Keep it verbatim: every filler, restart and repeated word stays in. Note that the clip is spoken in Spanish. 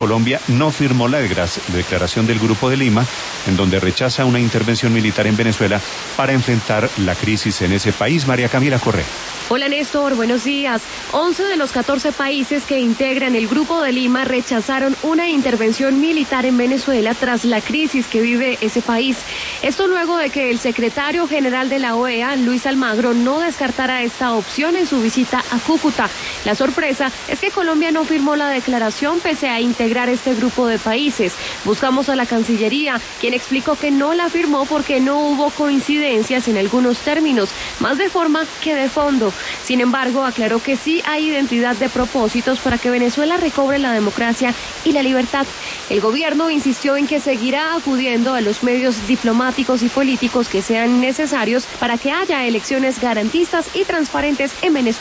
Colombia no firmó la declaración del Grupo de Lima, en donde rechaza una intervención militar en Venezuela para enfrentar la crisis en ese país. María Camila Correa. Hola Néstor, buenos días. once de los catorce países que integran el Grupo de Lima rechazaron una intervención militar en Venezuela tras la crisis que vive ese país. Esto luego de que el secretario general de la O E A, Luis Almagro, no descartara esta opción en su visita a Cúcuta. La sorpresa es que Colombia no firmó la declaración pese a integrar este grupo de países. Buscamos a la Cancillería, quien explicó que no la firmó porque no hubo coincidencias en algunos términos, más de forma que de fondo. Sin embargo, aclaró que sí hay identidad de propósitos para que Venezuela recobre la democracia y la libertad. El gobierno insistió en que seguirá acudiendo a los medios diplomáticos y políticos que sean necesarios para que haya elecciones garantistas y transparentes en Venezuela.